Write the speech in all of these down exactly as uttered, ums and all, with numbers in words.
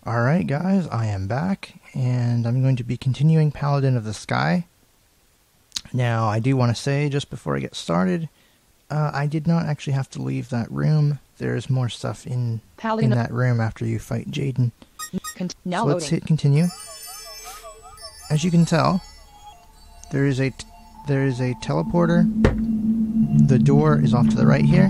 Alright guys, I am back, and I'm going to be continuing Paladin of the Sky. Now, I do want to say, just before I get started, uh, I did not actually have to leave that room. There's more stuff in, in that room after you fight Jaden. Now so let's loading. hit continue. As you can tell, there is a, t there is a teleporter. The door is off to the right here.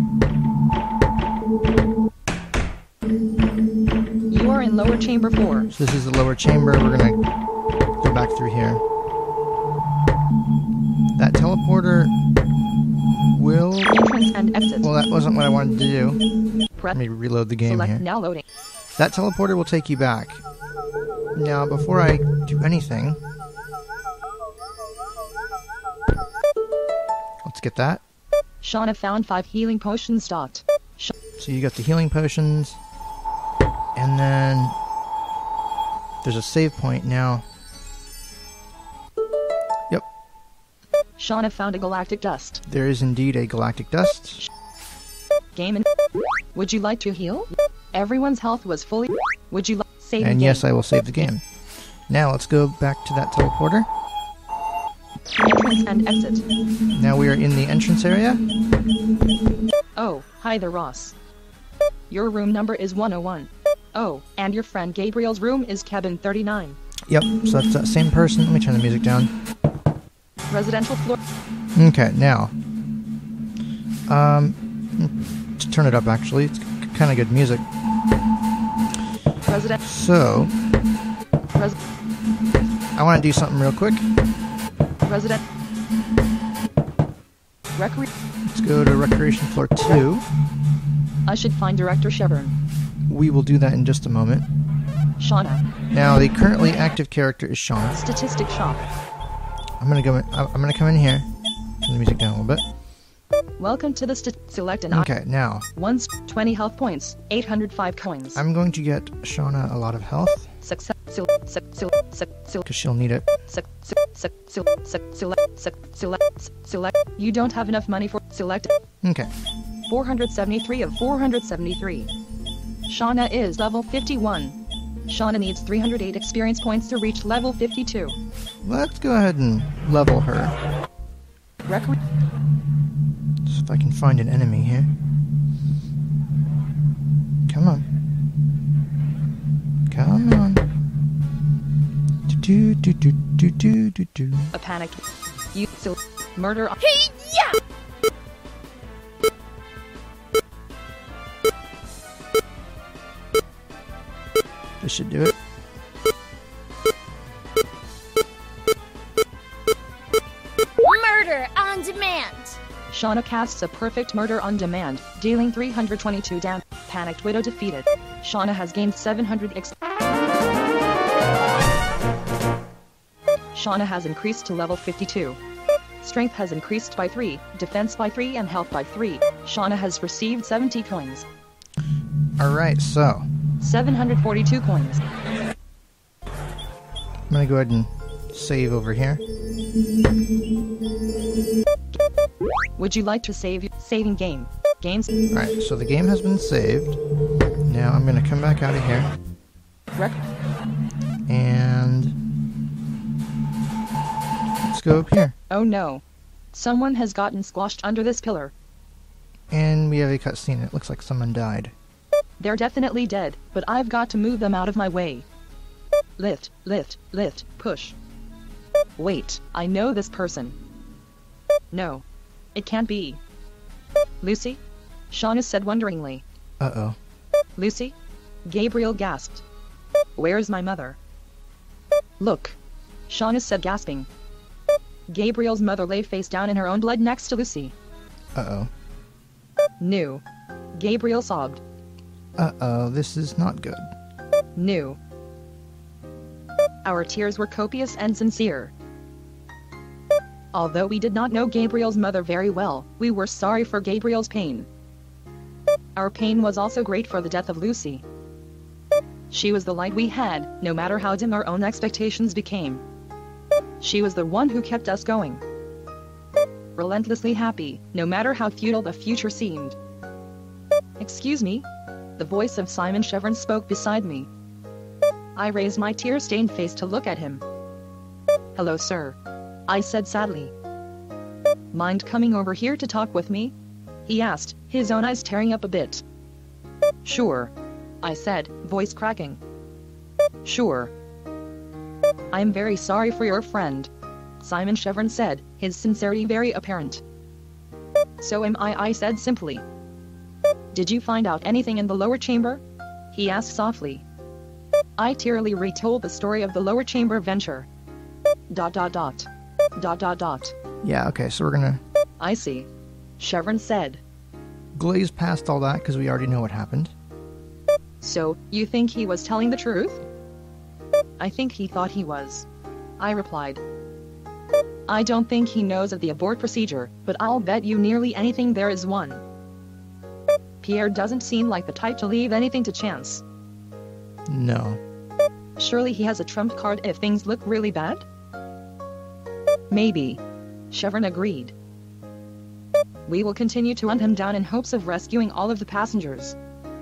You are in lower chamber four. So this is the lower chamber. We're going to go back through here. That teleporter will... Entrance and exit. Well, that wasn't what I wanted to do. Press. Let me reload the game Select here. now loading. That teleporter will take you back. Now, before I do anything... Let's get that. Shauna found five healing potions stocked. Sh So you got the healing potions. And then... There's a save point now. Yep. Shauna found a galactic dust. There is indeed a galactic dust. Game in. Would you like to heal? Everyone's health was fully. Would you like save And game? yes, I will save the game. Now let's go back to that teleporter. Entrance and exit. Now we are in the entrance area. Oh, hi there, Ross. Your room number is one oh one. Oh, and your friend Gabriel's room is cabin thirty-nine. Yep, so that's that same person. Let me turn the music down. Residential floor. Okay, now. Um, to turn it up actually. It's kind of good music. Resident. So, Res I want to do something real quick. resident. Recre. Let's go to Recreation Floor two. I should find Director Chevron. We will do that in just a moment. Shauna. Now, the currently active character is Shauna. Statistic shop. I'm gonna go. In, I'm gonna come in here. Turn the music down a little bit. Welcome to the st select an Okay, now Once twenty health points, eight hundred five coins. I'm going to get Shauna a lot of health Success. Sil sil sil sil sil because she'll need it. sil sil sil sil sil select sil select select. You don't have enough money for select. Okay. four hundred seventy-three of four hundred seventy-three. Shauna is level fifty-one. Shauna needs three hundred eight experience points to reach level fifty-two. Let's go ahead and level her. Recre See if I can find an enemy here. Come on. Come on. Do do do do do do do. a panic. You sil murder. This should do it. Murder on demand. Shauna casts a perfect murder on demand, dealing three hundred twenty-two damage. Panicked Widow defeated. Shauna has gained seven hundred X. Shauna has increased to level fifty-two. Strength has increased by three, defense by three, and health by three. Shauna has received seventy coins. Alright, so seven hundred forty-two coins. I'm gonna go ahead and save over here. Would you like to save saving game? Games. Alright, so the game has been saved. Now I'm gonna come back out of here. Rec And let's go up here. oh no. Someone has gotten squashed under this pillar. And we have a cutscene. It looks like someone died. They're definitely dead, but I've got to move them out of my way. Lift, lift, lift, push. Wait, I know this person. No. It can't be. Lucy? Shauna said wonderingly. Uh-oh. Lucy? Gabriel gasped. Where's my mother? Look. Shauna said gasping. Gabriel's mother lay face down in her own blood next to Lucy. Uh-oh. New. Gabriel sobbed. Uh-oh, this is not good. New. Our tears were copious and sincere. Although we did not know Gabriel's mother very well, we were sorry for Gabriel's pain. Our pain was also great for the death of Lucy. She was the light we had, no matter how dim our own expectations became. She was the one who kept us going. Relentlessly happy, no matter how futile the future seemed. Excuse me? The voice of Simon Chevron spoke beside me. I raised my tear-stained face to look at him. "Hello, sir," I said sadly. "Mind coming over here to talk with me?" he asked, his own eyes tearing up a bit. "Sure," I said, voice cracking. "Sure." "I am very sorry for your friend," Simon Chevron said, his sincerity very apparent. "So am I," I said simply. "Did you find out anything in the lower chamber?" he asked softly. I tearily retold the story of the lower chamber venture. Dot dot dot. Dot dot dot. Yeah, okay, so we're gonna "I see," Chevron said. glaze past all that because we already know what happened. "So, you think he was telling the truth?" "I think he thought he was," I replied. "I don't think he knows of the abort procedure, but I'll bet you nearly anything there is one. Pierre doesn't seem like the type to leave anything to chance. No. Surely he has a trump card if things look really bad?" "Maybe," Chevron agreed. "We will continue to hunt him down in hopes of rescuing all of the passengers.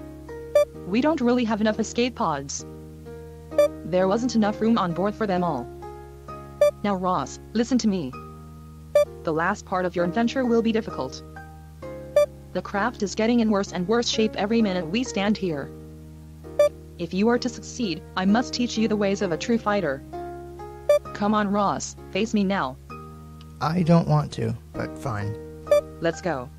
We don't really have enough escape pods. There wasn't enough room on board for them all. Now Ross, listen to me. The last part of your adventure will be difficult. The craft is getting in worse and worse shape every minute we stand here. If you are to succeed, I must teach you the ways of a true fighter. Come on, Ross, face me now. I don't want to, but fine. Let's go."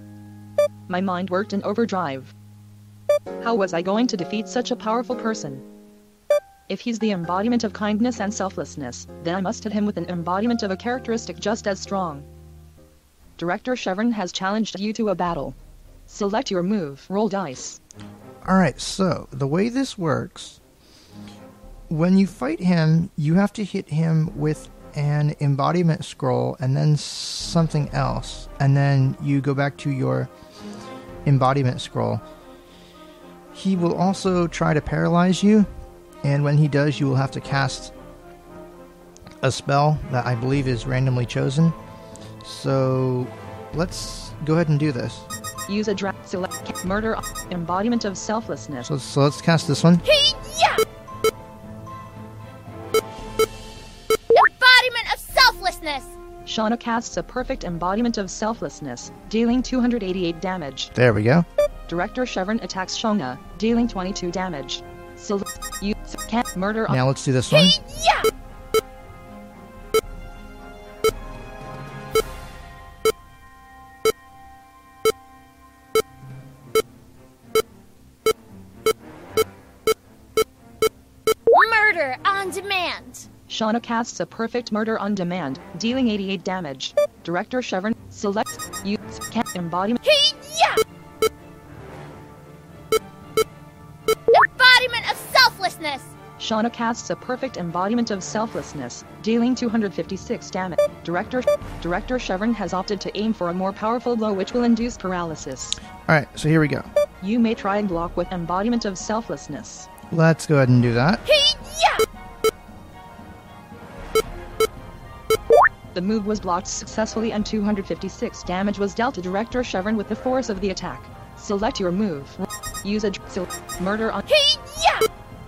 My mind worked in overdrive. How was I going to defeat such a powerful person? If he's the embodiment of kindness and selflessness, then I must hit him with an embodiment of a characteristic just as strong. Director Chevron has challenged you to a battle. Select your move, roll dice. Alright, so the way this works, when you fight him, you have to hit him with an embodiment scroll and then something else, and then you go back to your embodiment scroll. He will also try to paralyze you, and when he does, you will have to cast a spell that I believe is randomly chosen. So let's go ahead and do this. Use a draft select murder embodiment of selflessness. So, so let's cast this one. Hey-ya! Embodiment of selflessness. Shauna casts a perfect embodiment of selflessness, dealing two hundred eighty-eight damage. There we go. Director Chevron attacks Shauna, dealing twenty-two damage. So you can't murder. Now let's do this one. Hey-ya! Murder on demand. Shauna casts a perfect murder on demand, dealing eighty-eight damage. Director Chevron select you can't embodiment. Hey-ya! Embodiment of selflessness. Shauna casts a perfect embodiment of selflessness, dealing two hundred fifty-six damage. Director Director Chevron has opted to aim for a more powerful blow which will induce paralysis. Alright, so here we go. You may try and block with embodiment of selflessness. Let's go ahead and do that. Hey-ya! The move was blocked successfully and two hundred fifty-six damage was dealt to Director Chevron with the force of the attack. Select your move. Use a so murder on. Hey-ya!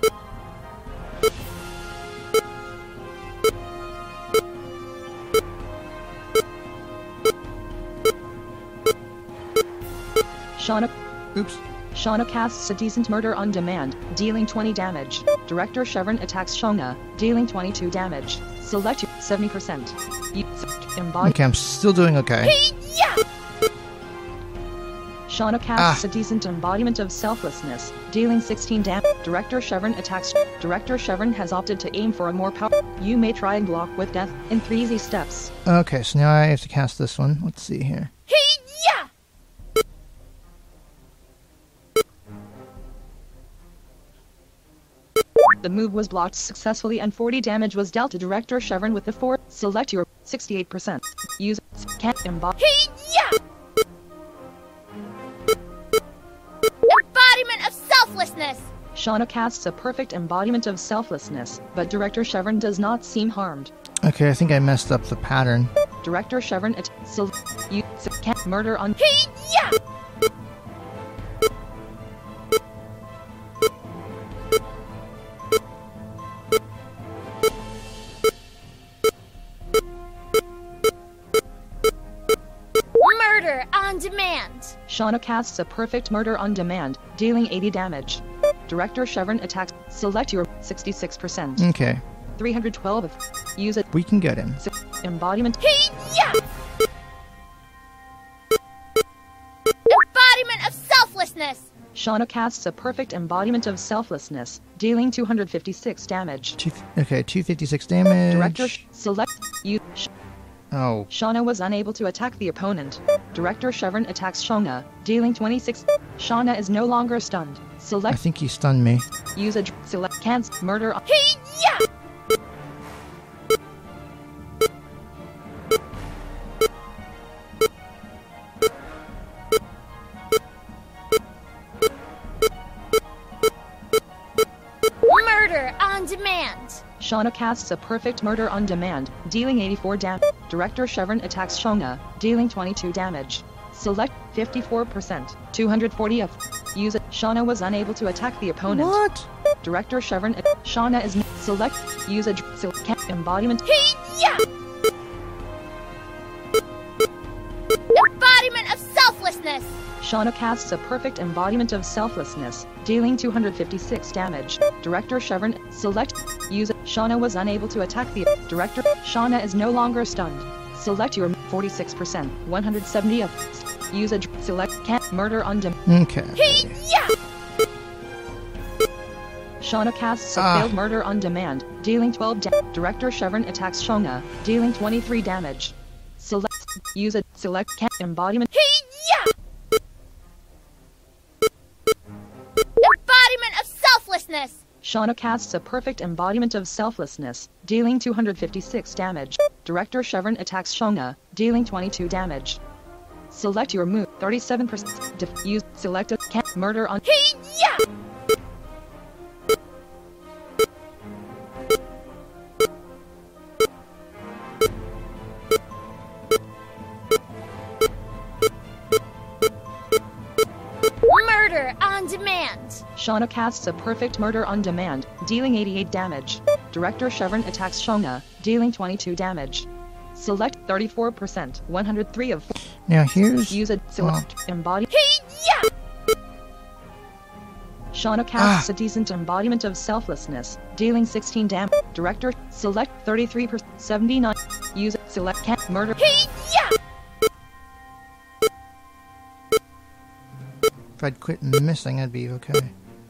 Shauna. Oops. Shauna casts a decent murder on demand, dealing twenty damage. Director Chevron attacks Shauna, dealing twenty-two damage. Select seventy percent. You embody. Okay, I'm still doing okay. Hey-ya! Shauna casts Ah. a decent embodiment of selflessness, dealing sixteen damage. Director Chevron attacks. Director Chevron has opted to aim for a more power. You may try and block with death in three easy steps. Okay, so now I have to cast this one. Let's see here. Hey-ya! The move was blocked successfully and forty damage was dealt to Director Chevron with the four. Select your sixty-eight percent. Use can't embody. Hey-ya! Embodiment of selflessness. Shauna casts a perfect embodiment of selflessness, but Director Chevron does not seem harmed. Okay, I think I messed up the pattern. Director Chevron at so you so can't murder on. Hey-ya! Shauna casts a perfect murder on demand, dealing eighty damage. Director Chevron attacks. Select your sixty-six percent. Okay, three hundred twelve of. Use it. we can get him. Embodiment. Hey-ya! Embodiment of selflessness. Shauna casts a perfect embodiment of selflessness, dealing two hundred fifty-six damage. Two, okay, two fifty-six damage. Director select. You. Oh, Shauna was unable to attack the opponent. Director Chevron attacks Shauna, dealing twenty-six. Shauna is no longer stunned. I Select. think he stunned me. Use a. Select. Cancel. Murder. on- Hey-ya! Murder on demand. Shauna casts a perfect murder on demand, dealing eighty-four damage. Director Chevron attacks Shauna, dealing twenty-two damage. Select fifty-four percent. two hundred forty of. Use it. Shauna was unable to attack the opponent. What? Director Chevron. Shauna is. Select. Use a. Select. Embodiment. Hey-ya! Embodiment of selflessness. Shauna casts a perfect embodiment of selflessness, dealing two hundred fifty-six damage. Director Chevron. Select. Use it. Shauna was unable to attack the. Director. Shauna is no longer stunned. Select your forty-six percent. one hundred seventy of. Use a. Select. Can't. Murder on demand. Okay. Hey-ya! Shauna casts a Ah. failed murder on demand, dealing twelve damage. Director Chevron attacks Shauna, dealing twenty-three damage. Select. Use a. Select. Can't. Embodiment. Hey-ya! Embodiment of selflessness. Shauna casts a perfect embodiment of selflessness, dealing two hundred fifty-six damage. Director Chevron attacks Shauna, dealing twenty-two damage. Select your move. thirty-seven percent. Diffuse. Select a. Can't. Murder on. Hey-ya! Murder on demand. Shauna casts a perfect murder on demand, dealing eighty-eight damage. Director Chevron attacks Shauna, dealing twenty-two damage. Select thirty-four percent. one hundred three of. Now here's. Use a. Select. Embody. Hey-ya! Shauna casts a decent embodiment of selflessness, dealing sixteen damage. Director. Select thirty-three percent. seventy-nine. Use it. Select. Can't. Murder. Hey-ya! If I'd quit missing, I'd be okay.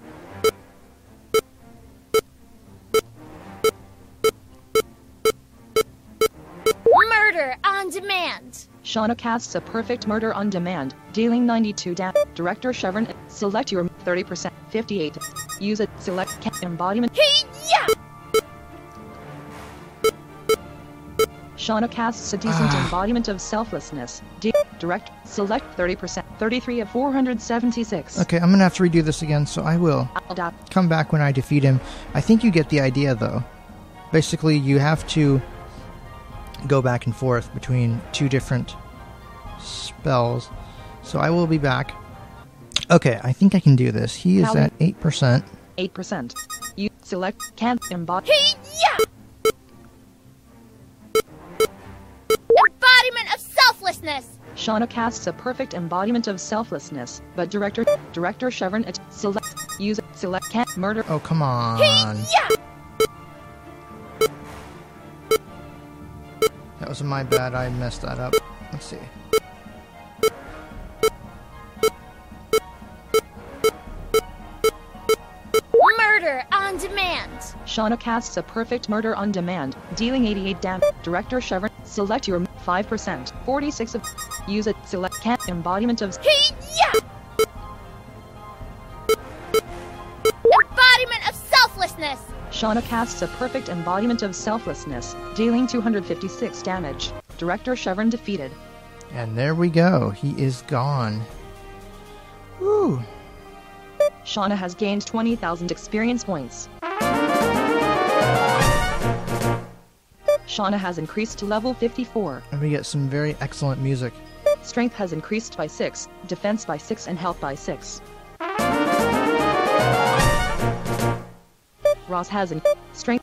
Murder on demand. Shauna casts a perfect murder on demand, dealing ninety-two damage. Director Chevron. Select your thirty percent. fifty-eight. Use it. Select. Can't. Embodiment. Hey-ya! Shauna casts a decent Ah. embodiment of selflessness. D- direct. Select thirty percent. thirty-three of four hundred seventy-six. Okay, I'm gonna have to redo this again, so I will Adapt. come back when I defeat him. I think you get the idea, though. Basically, you have to go back and forth between two different spells. So I will be back. Okay, I think I can do this. He is How- at eight percent. eight percent. You select. Can't. Embody. Hey-ya! Embodiment of selflessness. Shauna casts a perfect embodiment of selflessness, but director director Chevron at select use select can't murder. Oh, come on. Hey-ya! That was my bad. I messed that up. Let's see. Murder on demand. Shauna casts a perfect murder on demand, dealing eighty-eight damage. Director Chevron select your five percent. forty-six of use it select can't embodiment of Hey-ya! Embodiment of selflessness. Shauna casts a perfect embodiment of selflessness, dealing two hundred fifty-six damage. Director Chevron defeated. And there we go. He is gone. Woo. Shauna has gained twenty thousand experience points. Shauna has increased to level fifty-four. And we get some very excellent music. Strength has increased by six, defense by six, and health by six. Ross has in- strength.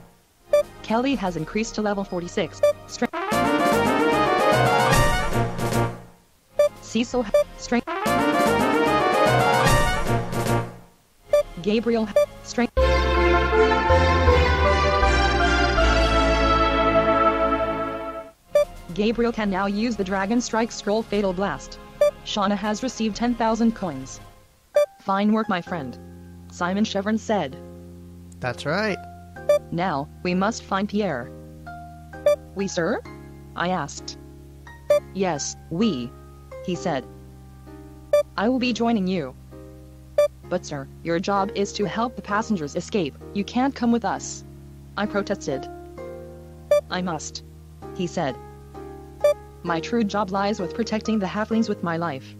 Kelly has increased to level forty-six. Strength. Cecil, strength. Gabriel, strength. Gabriel can now use the Dragon Strike Scroll Fatal Blast. Shauna has received ten thousand coins. Fine work, my friend. Simon Chevron said. That's right. Now, we must find Pierre. We, sir? I asked. Yes, we. He said. I will be joining you. But sir, your job is to help the passengers escape. You can't come with us. I protested. I must. He said. My true job lies with protecting the halflings with my life.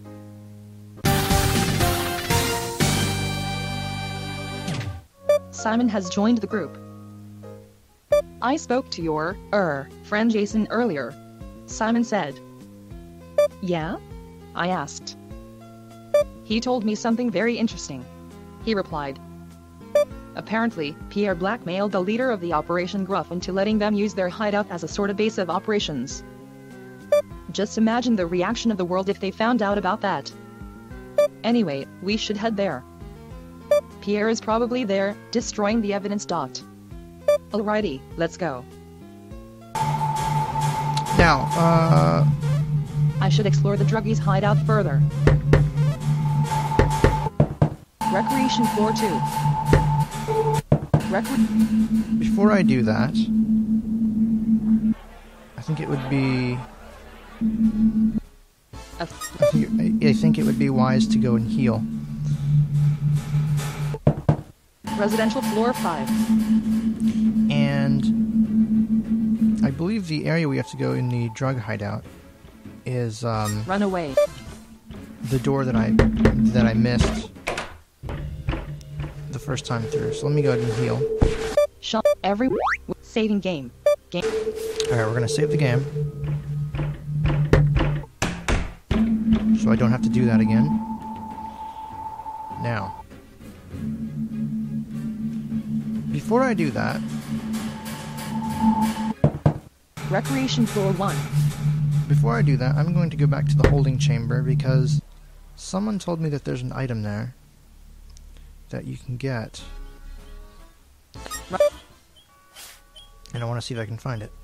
Simon has joined the group. I spoke to your, er, friend Jason earlier. Simon said. Yeah? I asked. He told me something very interesting. He replied. Apparently, Pierre blackmailed the leader of the Operation Gruff into letting them use their hideout as a sort of base of operations. Just imagine the reaction of the world if they found out about that. Anyway, we should head there. Pierre is probably there, destroying the evidence. Dot. Alrighty, let's go. Now, uh... I should explore the druggies' hideout further. Recreation floor two. Recre- Before I do that, I think it would be... I think, I think it would be wise to go and heal. Residential floor five. And I believe the area we have to go in the drug hideout is um, Run away. the door that I that I missed the first time through. So let me go ahead and heal. Shot every saving game. Game. All right, we're gonna save the game, so I don't have to do that again. Now, before I do that, Recreation floor one. before I do that, I'm going to go back to the holding chamber because someone told me that there's an item there that you can get. And I want to see if I can find it.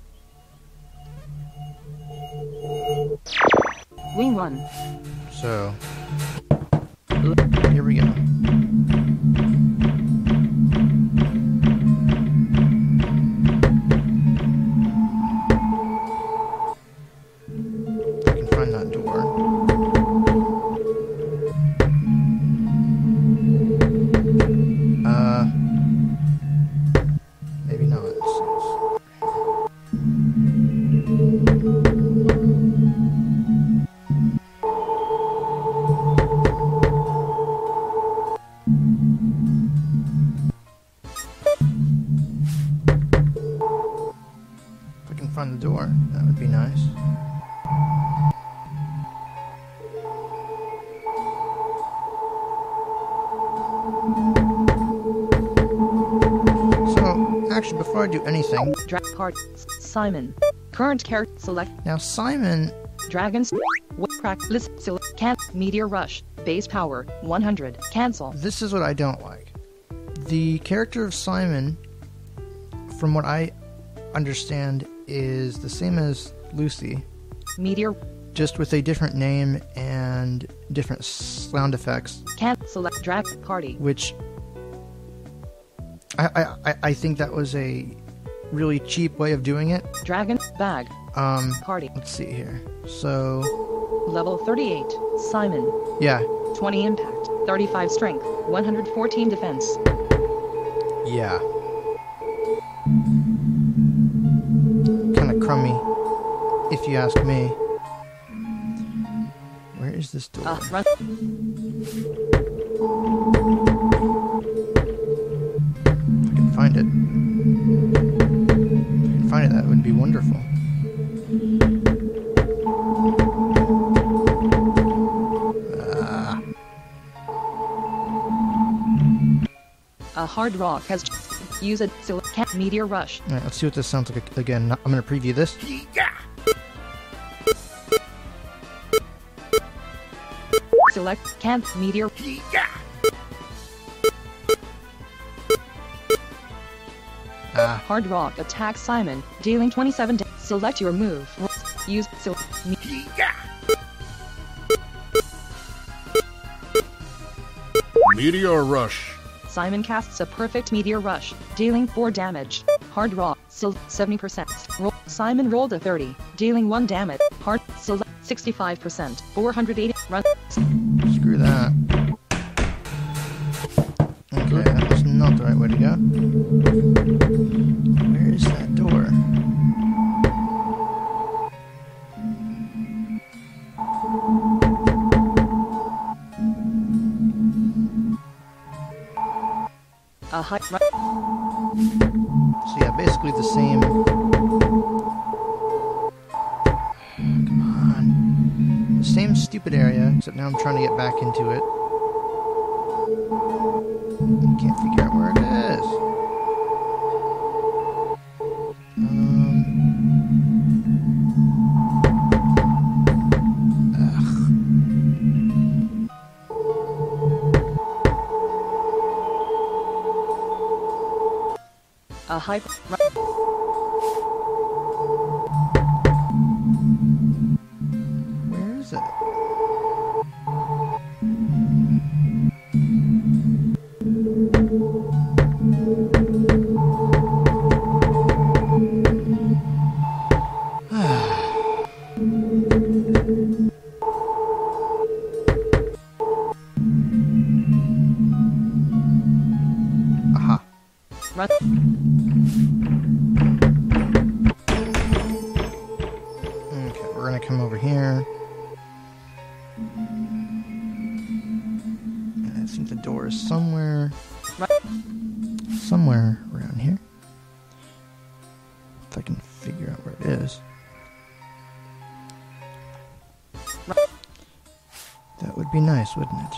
Wing one. So, here we go. I can find that door. Uh, maybe not. If I can find the door, that would be nice. So, actually, before I do anything, Drag card. Simon. Current character select. now Simon, Dragons. Crack. List. Select. Can. Meteor rush. Base power. one hundred. Cancel. this is what I don't like. The character of Simon, from what I understand, is the same as Lucy, Meteor. just with a different name and different sound effects, Can. Select. Drag party. which I, I, I- I think that was a really cheap way of doing it. Dragon. Bag. Um, Party. let's see here. So, Level thirty-eight. Simon. yeah, twenty impact. thirty-five strength. one hundred fourteen defense. yeah. Kind of crummy, if you ask me. Where is this door? Uh, run. If I can find it. If I can find it, that would be wonderful. Ah, A hard rock has use a silicate meteor rush. all right, let's see what this sounds like again. I'm going to preview this. Select can't meteor. Ah, Hard Rock attacks Simon, dealing twenty-seven damage. Select your move. Use so me. Meteor Rush. Simon casts a perfect meteor rush, dealing four damage. Hard Rock, still seventy percent. Roll. Simon rolled a thirty, dealing one damage. Hard, select sixty-five percent. four hundred eighty. Run. screw that. Okay, that was not the right way to go. Where is that door? A high. Run. So yeah, basically the same. Come on. The same stupid area, except now I'm trying to get back into it. Can't figure out where it is. Um. Ugh. A high. Run. Where is it? Aha. Run. Okay, we're gonna come over here. And I think the door is somewhere, Run. somewhere around here. If I can figure out where it is. Run. That would be nice, wouldn't it?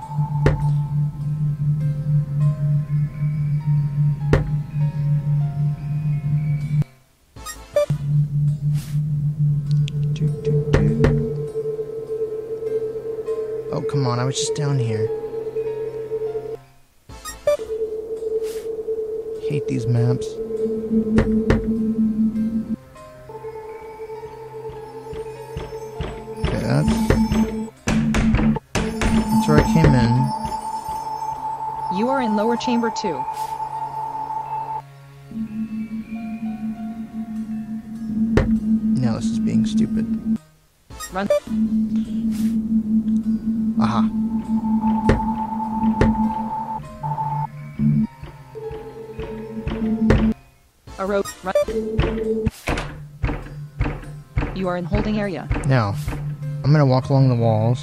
Do, do, do. Oh, come on, I was just down here. Hate these maps. Okay, that's... That's where I came in. You are in lower chamber two. Now this is being stupid. Run. Aha. A rope. Run. You are in holding area. Now, I'm gonna walk along the walls.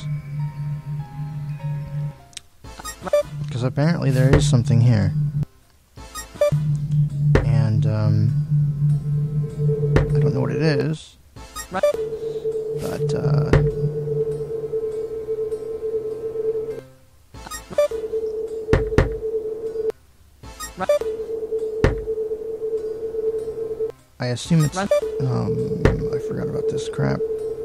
Because apparently there is something here. And, um... I don't know what it is. Run. But, uh... Run. I assume it's... Run. Um, I forgot about this crap.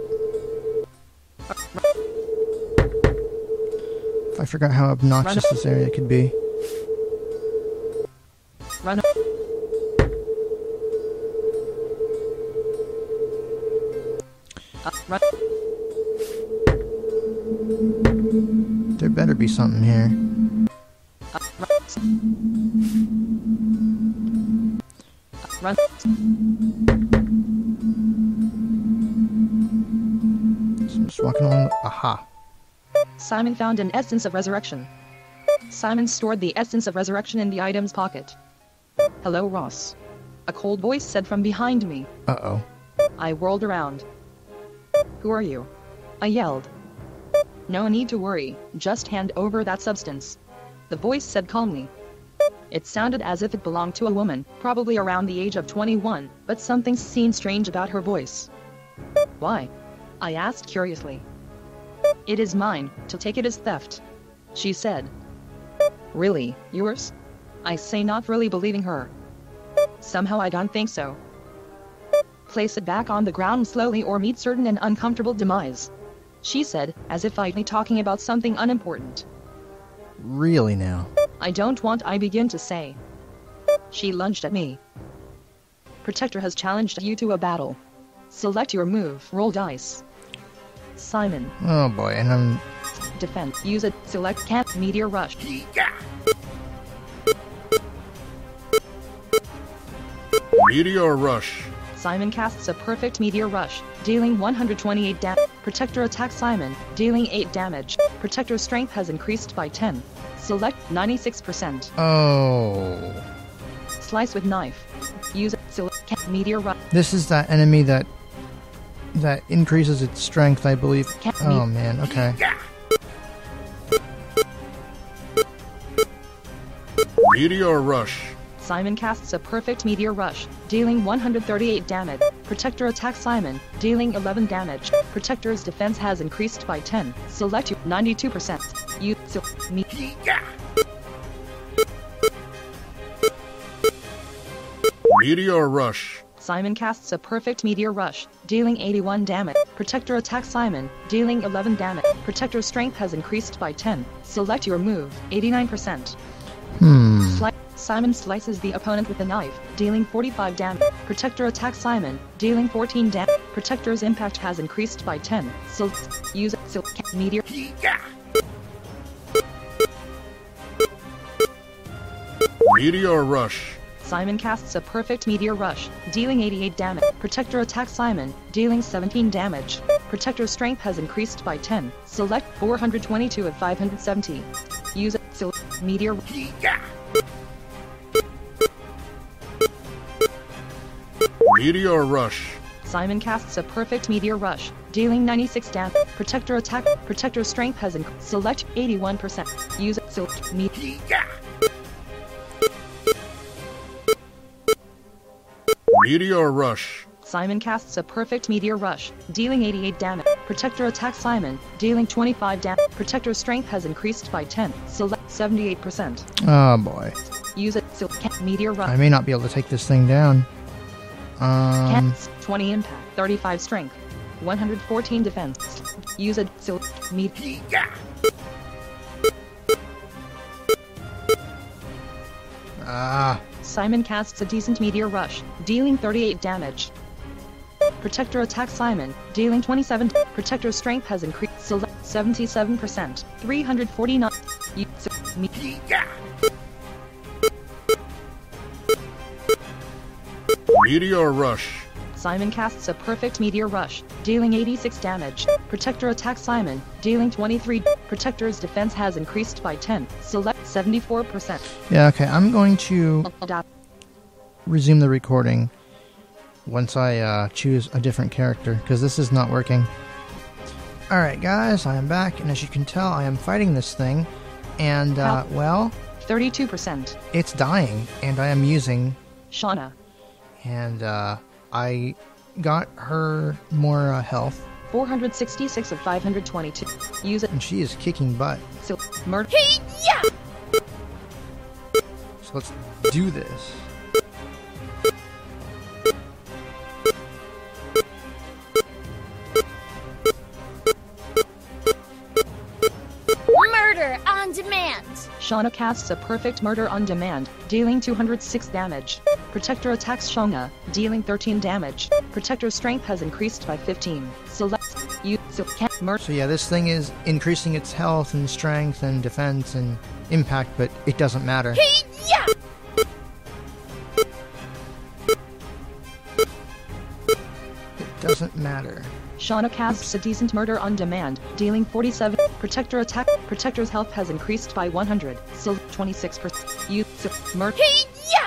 I forgot how obnoxious Run. this area could be. Run. Uh, run. There better be something here. Uh, run. Uh, run. So I'm just walking along the... Aha. Simon found an essence of resurrection. Simon stored the essence of resurrection in the item's pocket. Hello, Ross. A cold voice said from behind me. Uh-oh. I whirled around. Who are you? I yelled. No need to worry, just hand over that substance. The voice said calmly. It sounded as if it belonged to a woman, probably around the age of twenty-one, but something seemed strange about her voice. Why? I asked curiously. It is mine, to take it is theft. She said. Really, yours? I say, not really believing her. Somehow I don't think so. Place it back on the ground slowly or meet certain and uncomfortable demise. she said, as if I'd be talking about something unimportant. Really now? I don't want I begin to say. She lunged at me. Protector has challenged you to a battle. Select your move. Roll dice. Simon. Oh boy, and I'm... Defend. Use it. Select Cat. Meteor Rush. Meteor Rush. Simon casts a perfect Meteor Rush, dealing one hundred twenty-eight damage. Protector attacks Simon, dealing eight damage. Protector's strength has increased by ten. Select ninety-six percent. Oh... Slice with knife. Use it. Select Cat. Meteor Rush. This is that enemy that... that increases its strength, I believe. Cat. Oh man, okay. Meteor Rush. Simon casts a perfect Meteor Rush, dealing one hundred thirty-eight damage. Protector attacks Simon, dealing eleven damage. Protector's defense has increased by ten. Select you ninety-two percent. You so me. Meteor Rush. Simon casts a perfect Meteor Rush, dealing eighty-one damage. Protector attacks Simon, dealing eleven damage. Protector's strength has increased by ten. Select your move, eighty-nine percent. Hmm... Sli- Simon slices the opponent with a knife, dealing forty-five damage. Protector attacks Simon, dealing fourteen damage. Protector's impact has increased by ten. So use it. So Meteor. Meteor Rush. Simon casts a perfect Meteor Rush, dealing eighty-eight damage. Protector attacks Simon, dealing seventeen damage. Protector's strength has increased by ten. Select four hundred twenty-two of five hundred seventy. Use it. So Meteor. Meteor Rush. Simon casts a perfect Meteor Rush, dealing ninety-six damage. Protector attack. Protector's strength has increased. Select eighty-one percent. Use it. So Meteor. Meteor Rush. Simon casts a perfect Meteor Rush, dealing eighty-eight damage. Protector attacks Simon, dealing twenty-five damage. Protector's strength has increased by ten. Select seventy-eight percent. Oh boy. Use it. So Meteor Rush. I may not be able to take this thing down. Um... Cats, twenty impact, thirty-five strength, one hundred fourteen defense. Use it. So Meteor. Ah... Simon casts a decent Meteor Rush, dealing thirty-eight damage. Protector attacks Simon, dealing twenty-seven. Protector's strength has increased. Select seventy-seven percent. three hundred forty-nine. You, so, me. Meteor Rush. Simon casts a perfect Meteor Rush, dealing eighty-six damage. Protector attacks Simon, dealing twenty-three. Protector's defense has increased by ten. Select seventy-four percent. Yeah, okay, I'm going to resume the recording once I uh, choose a different character, because this is not working. Alright guys, I am back, and as you can tell, I am fighting this thing, and, uh, well... thirty-two percent. It's dying, and I am using... Shauna. And, uh, I got her more uh, health. four hundred sixty-six of five hundred twenty-two. Use it. And she is kicking butt. So, murder. Yeah! So let's do this. Murder on demand. Shauna casts a perfect Murder on Demand, dealing two hundred six damage. Protector attacks Shauna, dealing thirteen damage. Protector's strength has increased by fifteen. Select you so can murder. So yeah, this thing is increasing its health and strength and defense and impact, but it doesn't matter. Yeah! It doesn't matter. Shauna casts a decent Murder on Demand, dealing forty-seven. Protector attack. Protector's health has increased by one hundred. So twenty-six percent. You so murder. Yeah!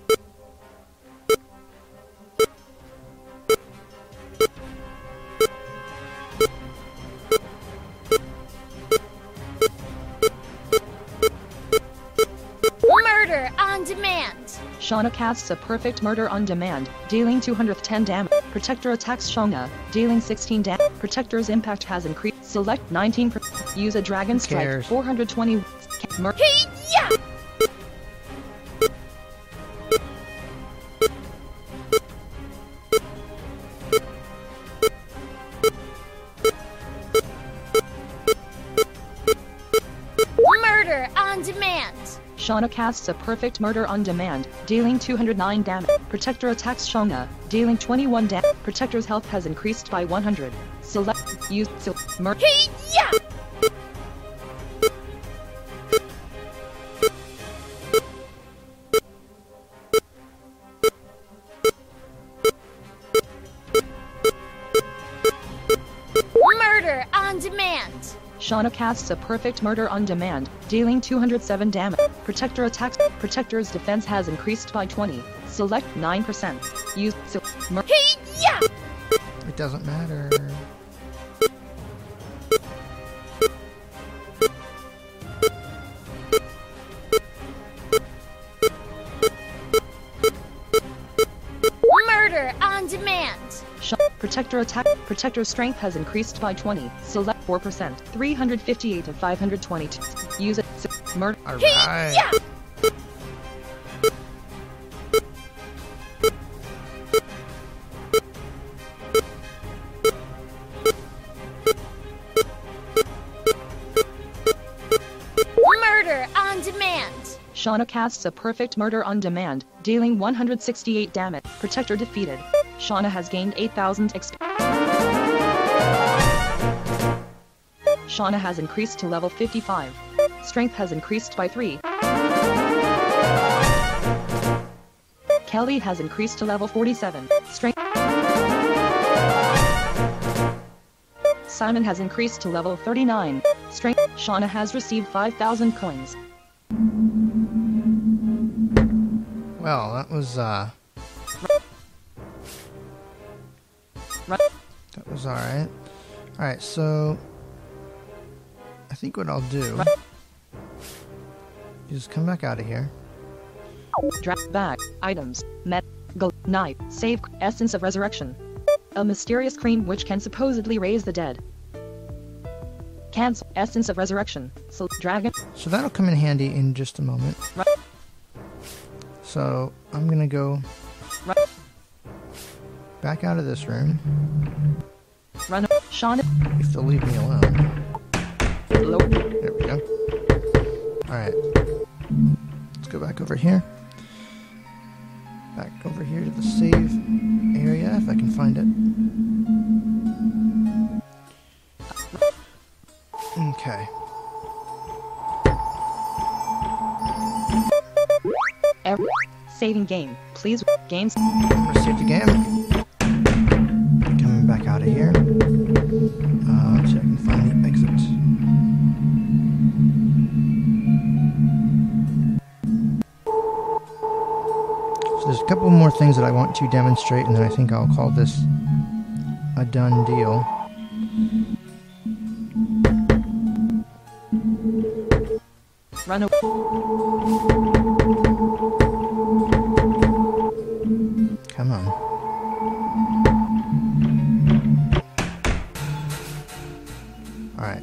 Murder on demand. Shauna casts a perfect Murder on Demand, dealing two hundred ten damage. Protector attacks Shauna, dealing sixteen damage. Protector's impact has increased. Select nineteen percent. Use a Dragon Strike. cares? four hundred twenty. Mur- Yeah! on demand. Shauna casts a perfect murder on demand, dealing two hundred nine damage. Protector attacks Shauna, dealing twenty-one damage. Protector's health has increased by one hundred. Select use so murder. Hey-ya! Murder on demand. Shauna casts a perfect murder on demand, dealing two hundred seven damage. Protector attacks. Protector's defense has increased by twenty. Select nine percent. Use so mur- Hey-ya! It doesn't matter. Murder on demand. Sh- Protector attack. Protector's strength has increased by twenty. Select four percent. three hundred fifty-eight of five hundred twenty-two. Use it. So, murder. Alright. Hey-ya! Murder on demand. Shauna casts a perfect murder on demand, dealing one hundred sixty-eight damage. Protector defeated. Shauna has gained eight thousand X P. Shauna has increased to level fifty-five. Strength has increased by three. Kelly has increased to level forty-seven. Strength. Simon has increased to level thirty-nine. Strength. Shauna has received five thousand coins. Well, that was, uh... Right. That was alright. Alright, so... I think what I'll do... is come back out of here. Drag back. Items. Met. Go. Knife. Save. Essence of Resurrection. A mysterious cream which can supposedly raise the dead. Cancel. Essence of Resurrection. So, dragon. So that'll come in handy in just a moment. Right. So, I'm gonna go... Right. back out of this room. Run. Shauna. If they'll leave me alone. Lower. There we go. Alright. Let's go back over here. Back over here to the save area, if I can find it. Okay. Every. Saving game. Please. Games. Save the game. Coming back out of here. Uh, let's see if I can find the exit. So there's a couple more things that I want to demonstrate, and then I think I'll call this a done deal. Run. Away. Come on. Alright.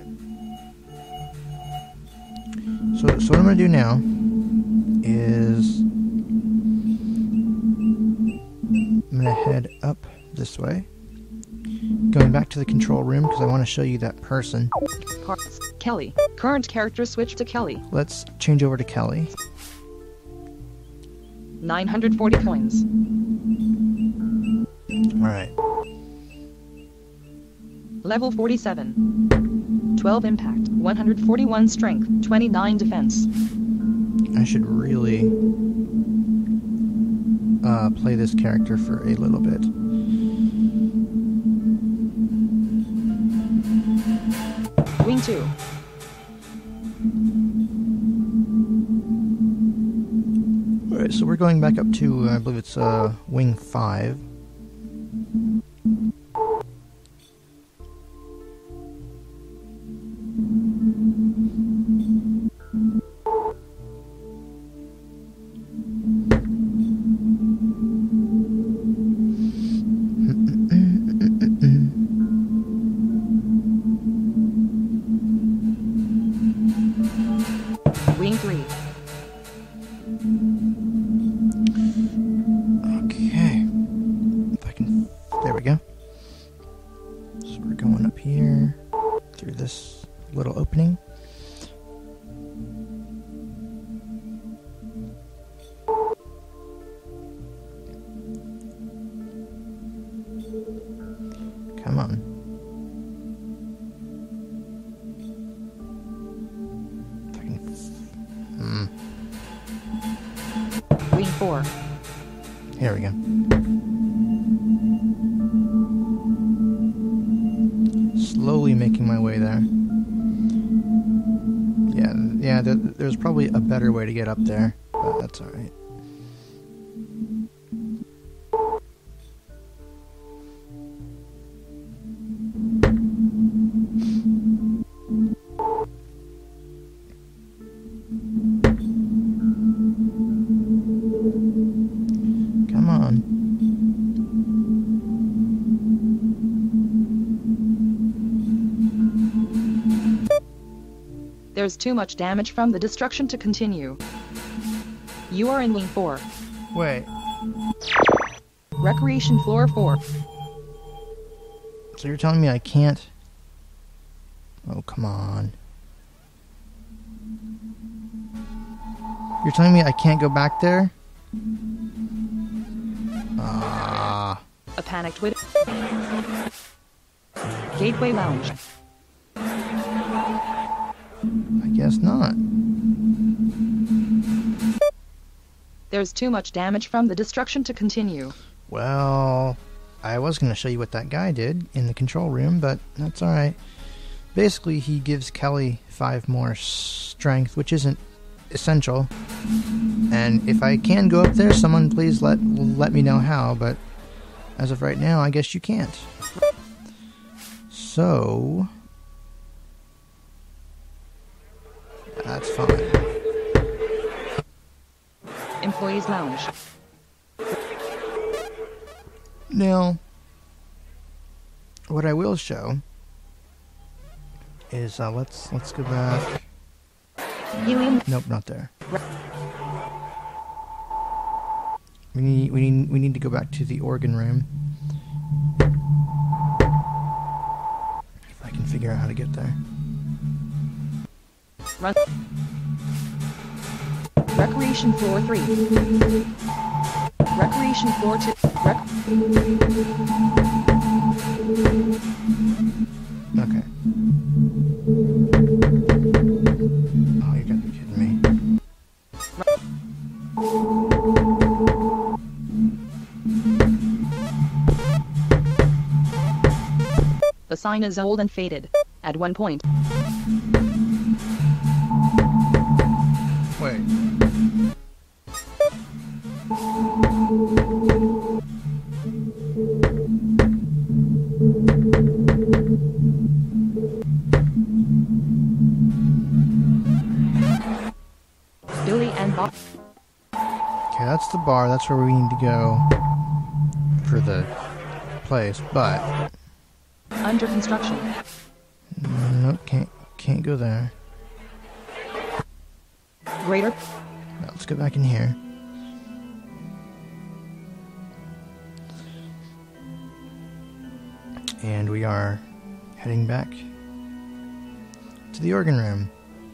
So, so what I'm going to do now is I'm going to head up this way. Going back to the control room because I want to show you that person. Parts. Kelly. Current character switch to Kelly. Let's change over to Kelly. nine hundred forty coins. Alright. Level forty-seven. twelve impact. one hundred forty-one strength. twenty-nine defense. I should really uh, play this character for a little bit. Wing two. Alright, so we're going back up to, uh, I believe it's uh, Wing five. Wing three. Okay. four. Here we go. Slowly making my way there. Yeah, yeah. There, there's probably a better way to get up there, but that's all right. Come on. There's too much damage from the destruction to continue. You are in lane four. Wait. Recreation floor four. So you're telling me I can't? Oh, come on. You're telling me I can't go back there? Ah. A panicked widow. Gateway Lounge. I guess not. There's too much damage from the destruction to continue. Well, I was going to show you what that guy did in the control room, but that's alright. Basically, he gives Kelly five more strength, which isn't essential. And if I can go up there, someone please let let me know how, but as of right now, I guess you can't. So... that's fine. Employees Lounge. Now, what I will show is uh, let's let's go back. Helium. Nope, not there. We need we need we need to go back to the organ room. If I can figure out how to get there. Run. Recreation floor three. Recreation floor two. Rec. Okay. Oh, you gotta be kidding me. The sign is old and faded. At one point. Wait. Billy and Bob. Okay, that's the bar. That's where we need to go for the place, but Under construction. nope, can't can't go there. Greater. Now, let's go back in here. And we are heading back to the organ room.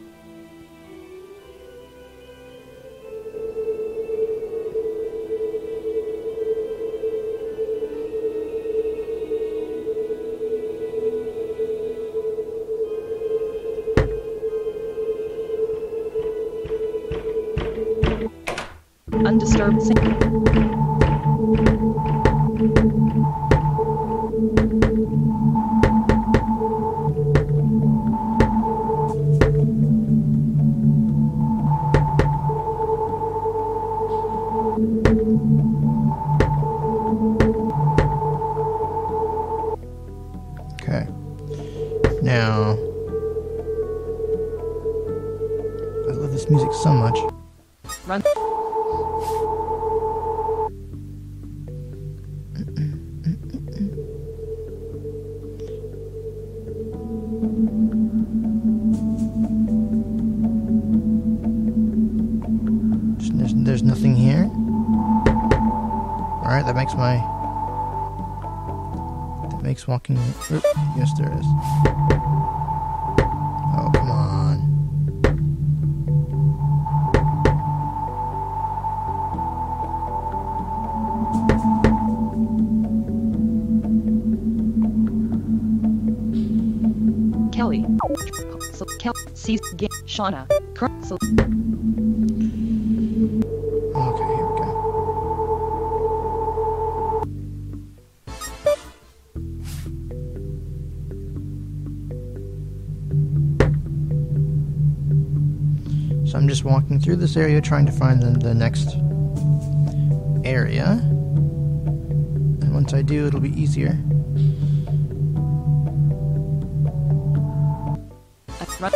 Undisturbed sing- Okay. Now, I love this music so much. Run. There's, there's nothing here. Alright, that makes my... That makes walking... Oop, yes, there is. Oh, come on. Kelly. So, Kel. C. G. Shauna. Cur- so, Okay, here we go. just walking through this area trying to find the, the next area. And once I do, it'll be easier. Run.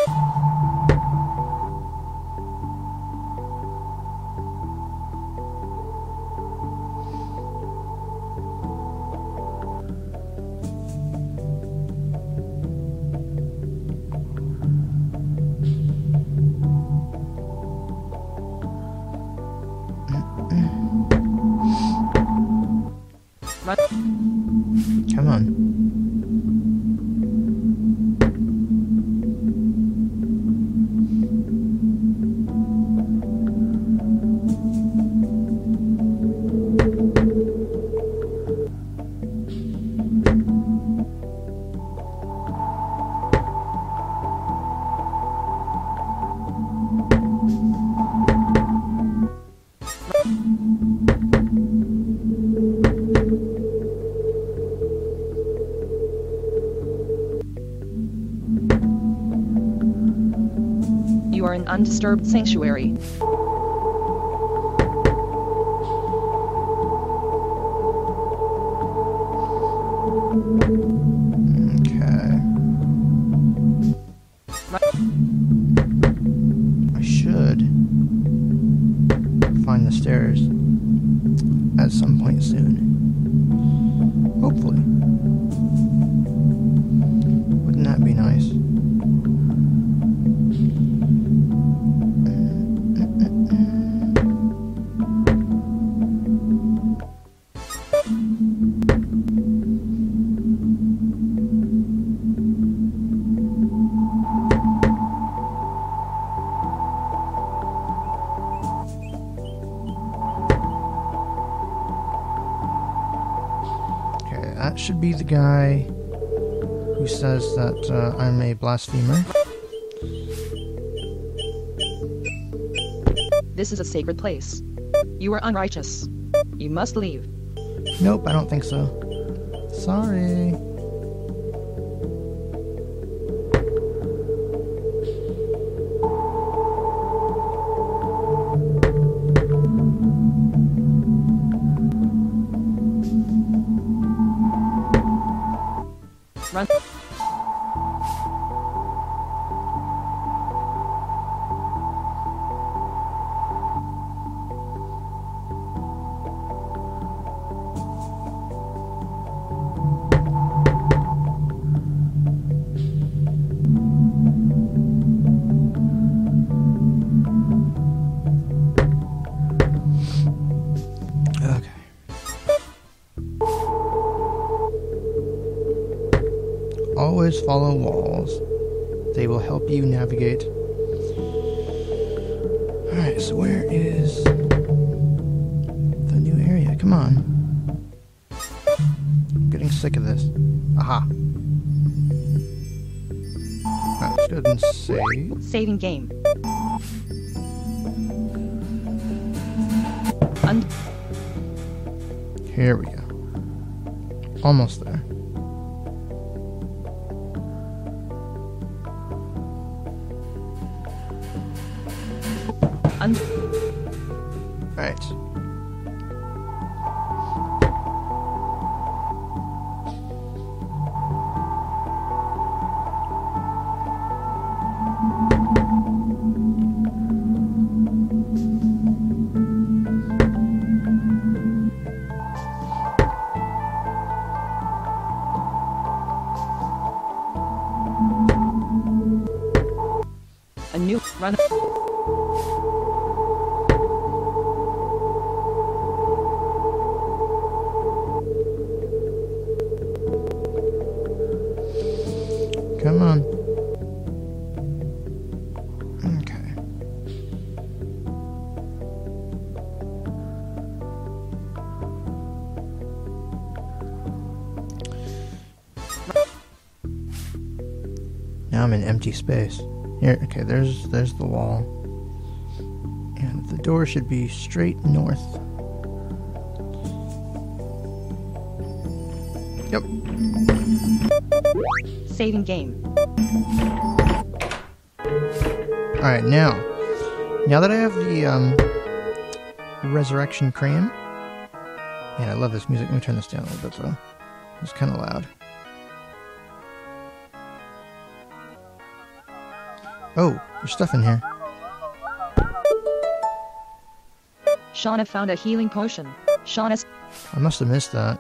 Run. Come on. You are an undisturbed sanctuary. Okay. I should find the stairs at some point soon. Hopefully. Wouldn't that be nice? That should be the guy who says that uh, I'm a blasphemer. This is a sacred place. You are unrighteous. You must leave. Nope, I don't think so. Sorry. Run. Okay. Always follow walls. They will help you navigate. Alright, so where is the new area? Come on. I'm getting sick of this. Aha. Alright, let's go ahead and save. Saving game. Und Here we go. Almost there. und Right. a new run. Come on. Okay. Now I'm in empty space. Here, okay, there's there's the wall. And the door should be straight north. Yep. Saving game. Alright, now, Now that I have the um, resurrection cream, man, I love this music. Let me turn this down a little bit though. It's kind of loud. Oh, there's stuff in here. Shauna found a healing potion. Shauna's... I must have missed that.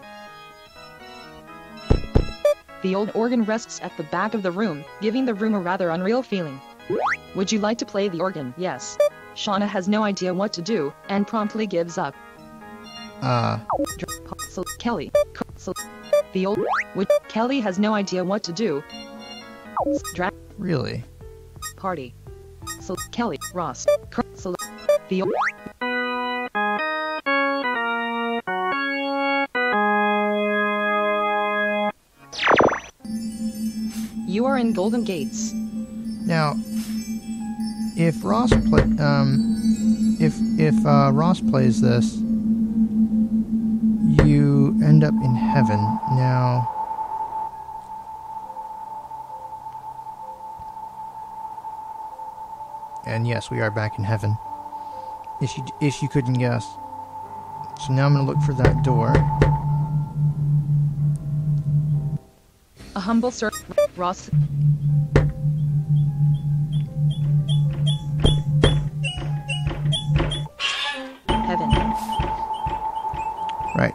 The old organ rests at the back of the room, giving the room a rather unreal feeling. Would you like to play the organ? Yes. Shauna has no idea what to do, and promptly gives up. Uh... So, Kelly. So, the old... Would, Kelly has no idea what to do. Dra- Really? Party. So, Kelly. Ross. So, the old... You are in Golden Gates. Now, if Ross play, um, if if uh, Ross plays this, you end up in heaven. Now, and yes, we are back in heaven. If you if you couldn't guess, so now I'm gonna look for that door. A humble sir, Ross. Heaven. Right.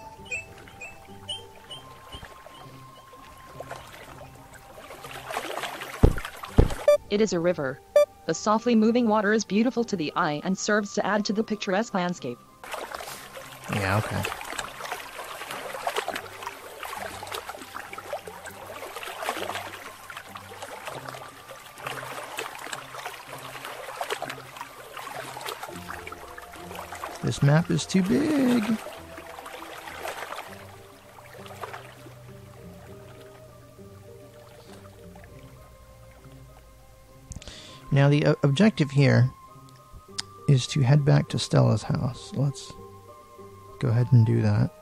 It is a river. The softly moving water is beautiful to the eye and serves to add to the picturesque landscape. Yeah, okay. This map is too big. Now the uh, objective here is to head back to Stella's house. Let's go ahead and do that.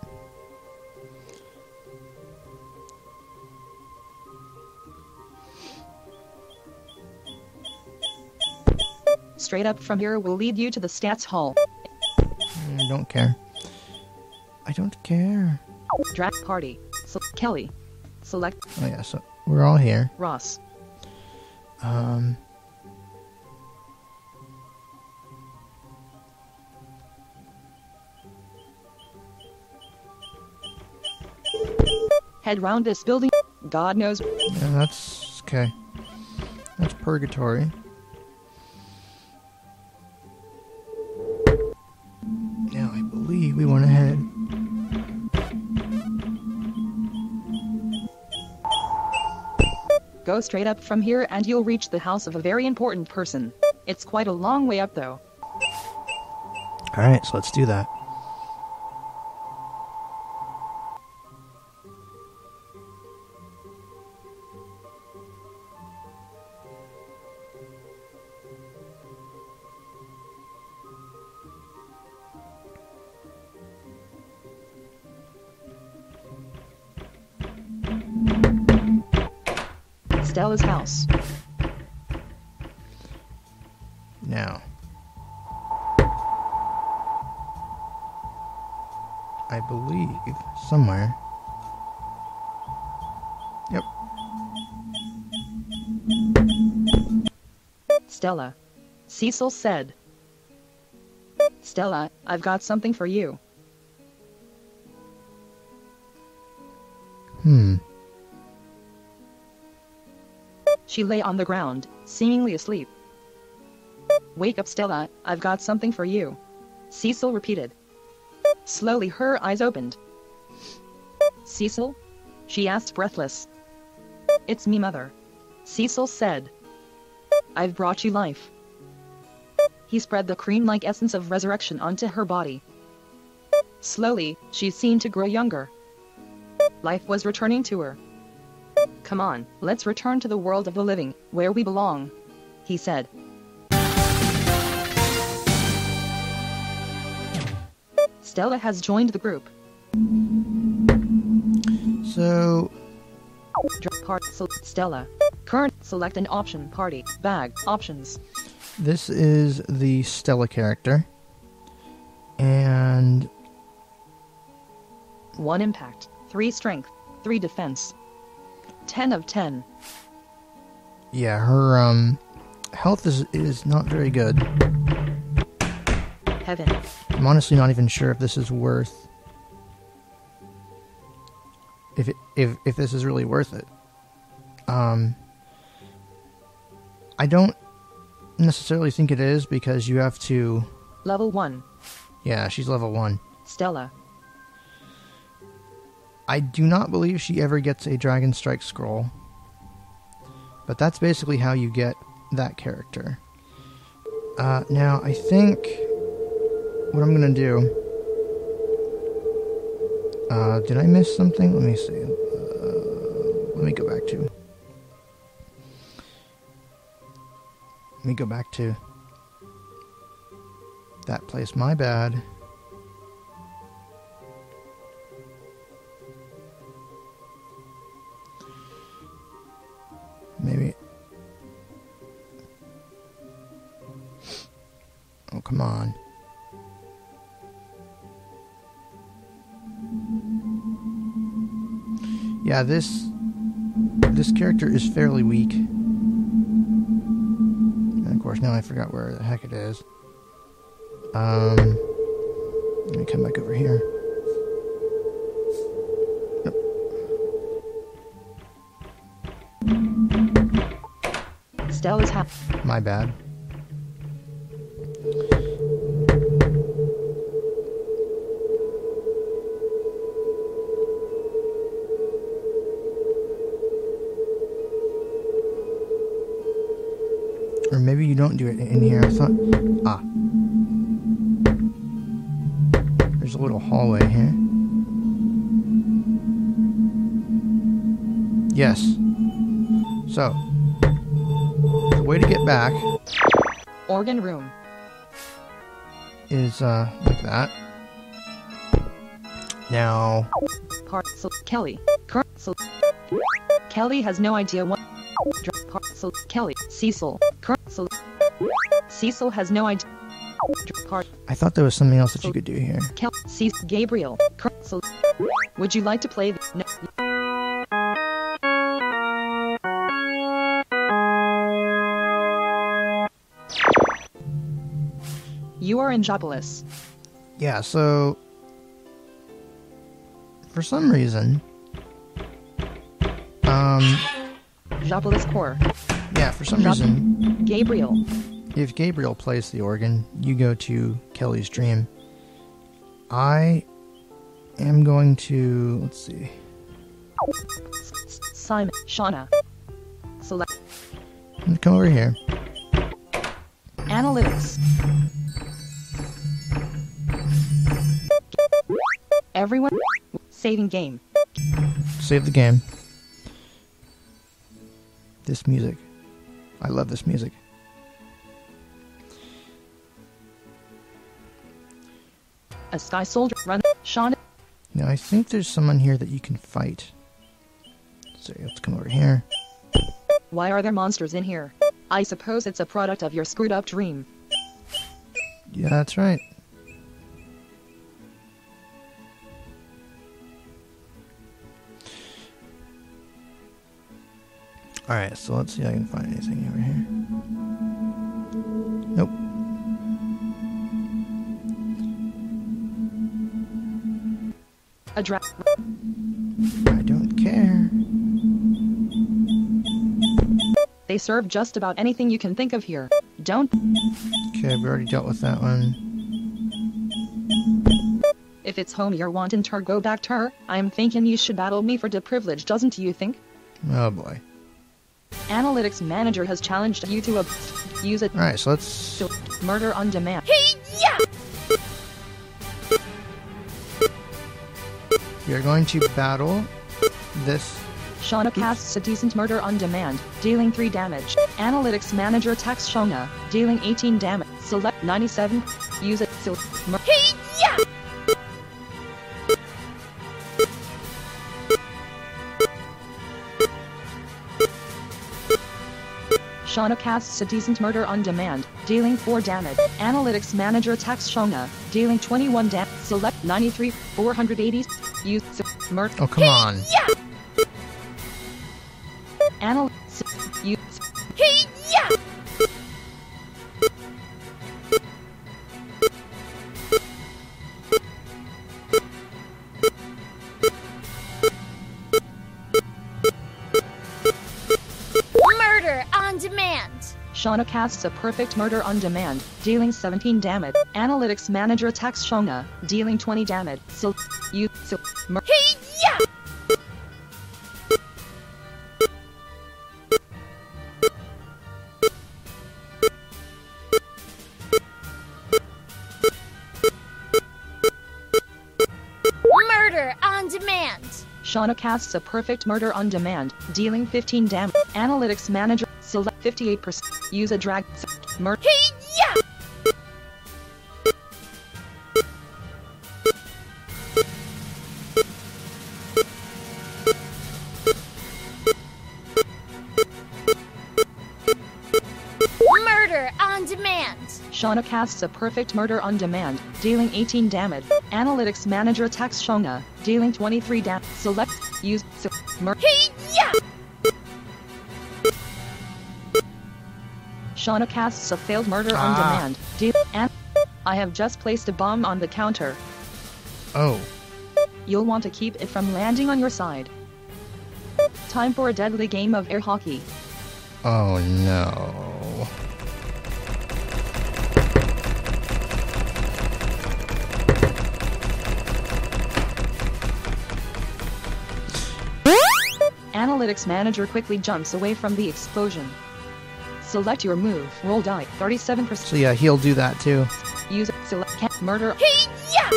Straight up from here will lead you to the stats hall. I don't care. I don't care. Drag party. So Kelly. Select. Oh yeah, so we're all here. Ross. Um... Head round this building. God knows. Yeah, that's okay. That's purgatory. Now I believe we went ahead. Go straight up from here and you'll reach the house of a very important person. It's quite a long way up though. Alright, so let's do that. Stella's house. Now, I believe somewhere. Yep. Stella. Cecil said. Stella, I've got something for you. Hmm. She lay on the ground, seemingly asleep. Wake up, Stella, I've got something for you. Cecil repeated. Slowly her eyes opened. Cecil? She asked breathless. It's me, Mother. Cecil said. I've brought you life. He spread the cream-like essence of resurrection onto her body. Slowly, she seemed to grow younger. Life was returning to her. Come on, let's return to the world of the living, where we belong, he said. Stella has joined the group. So, Part so Stella. Current select an option party bag options. This is the Stella character. And one impact, three strength, three defense. ten of ten. yeah, her um health is is not very good. Heaven. I'm honestly not even sure if this is worth if it if if this is really worth it. Um I don't necessarily think it is, because you have to Level one. yeah, she's level one. Stella. I do not believe she ever gets a Dragon Strike scroll. But that's basically how you get that character. Uh, now, I think what I'm going to do... Uh, did I miss something? Let me see. Uh, let me go back to... Let me go back to that place. My bad. Maybe. Oh, come on. Yeah, this this character is fairly weak. And of course, now I forgot where the heck it is. Um, let me come back over here. Stella's half. My bad. Or maybe you don't do it in here. I thought... Ah. There's a little hallway here. Yes. So... the way to get back Organ room. is, uh, like that. Now... Parcel. Kelly. Curcel. Kelly has no idea what. Dr- Parcel. Kelly. Cecil. Curcel. Cecil has no idea. Dr- Part. I thought there was something else that you could do here. Kel. Cecil. Gabriel. Curcel. Would you like to play the. No. You are in Jopolis. Yeah, so... for some reason... Um... Jopolis Core. Yeah, for some Jop- reason... Gabriel. if Gabriel plays the organ, you go to Kelly's Dream. I am going to... let's see... S- Simon. Shauna. Select. I'm going to come over here. Analytics. Everyone. Saving game. Save the game. This music. I love this music. A sky soldier. Run. Shauna. Now, I think there's someone here that you can fight. So you have to come over here. Why are there monsters in here? I suppose it's a product of your screwed up dream. Yeah, that's right. Alright, so let's see if I can find anything over here. Nope. A dra- I don't care. They serve just about anything you can think of here. Don't. Okay, we already dealt with that one. If it's home you're wanting to go back to her, I'm thinking you should battle me for the privilege, doesn't you think? Oh boy. Analytics manager has challenged you to a use it Alright, so let's... to murder on demand. Yeah! We are going to battle this... Shauna casts a decent murder on demand, dealing three damage. Analytics manager attacks Shauna, dealing eighteen damage. Select ninety-seven. Use it. So, mur- Yeah! Shauna casts a decent murder on demand, dealing four damage. Analytics manager attacks Shauna, dealing twenty-one damage. Select ninety-three, four eighty. Use murder. Oh, come on. Yeah! Analytics. Use. Hey, yeah! Murder on demand. Shauna casts a perfect murder on demand, dealing seventeen damage. Analytics manager attacks Shauna, dealing twenty damage. So, use. So, mur- Hey, yeah! Murder on demand. Shauna casts a perfect murder on demand, dealing fifteen damage. Analytics manager, select fifty-eight percent. Use a drag. Murder. Hey, yeah! Murder on demand. Shauna casts a perfect murder on demand, dealing eighteen damage. Analytics manager attacks Shauna, dealing twenty-three damage. Select. Use. So, murder. Hey, yeah! Shauna casts a failed murder on Ah. demand. Deal. And I have just placed a bomb on the counter. Oh. You'll want to keep it from landing on your side. Time for a deadly game of air hockey. Oh, no. Analytics manager quickly jumps away from the explosion. Select your move. Roll die. thirty-seven percent. So yeah, he'll do that too. Use. Select. Can- murder. Hey, yeah!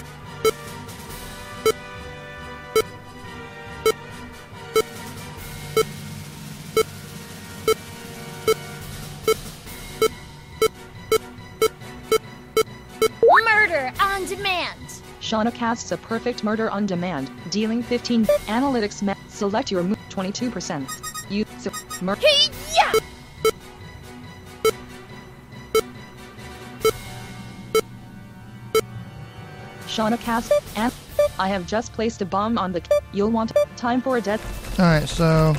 Murder on demand. Shauna casts a perfect murder on demand, dealing fifteen. Analytics ma- select your move. twenty-two percent. Use. So, mur- Hey, yeah! Shauna casts. And I have just placed a bomb on the. You'll want. Time for a death. Alright, so...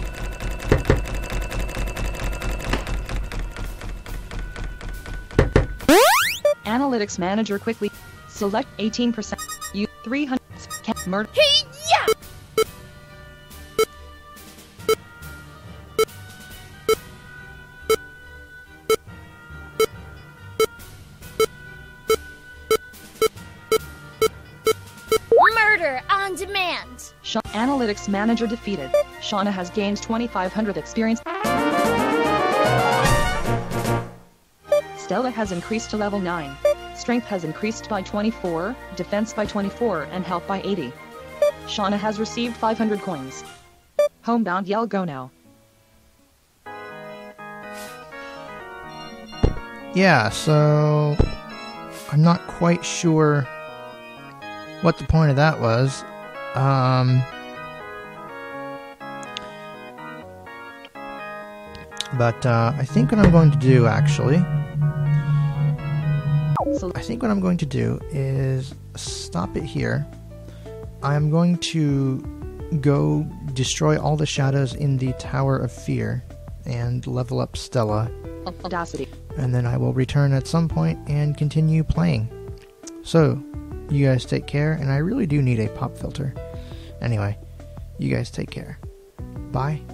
Analytics manager quickly. Select eighteen percent. Use three hundred. Can- murder. Hey, yeah! Murder on demand. Sha- Analytics manager defeated. Shauna has gained twenty-five hundred experience. Stella has increased to level nine. Strength has increased by twenty-four, defense by twenty-four, and health by eighty. Shauna has received five hundred coins. Homebound yell go now. Yeah, so... I'm not quite sure what the point of that was. Um... But, uh, I think what I'm going to do, actually... So I think what I'm going to do is stop it here. I'm going to go destroy all the shadows in the Tower of Fear and level up Stella, Audacity. and then I will return at some point and continue playing. So, you guys take care, and I really do need a pop filter. Anyway, you guys take care. Bye.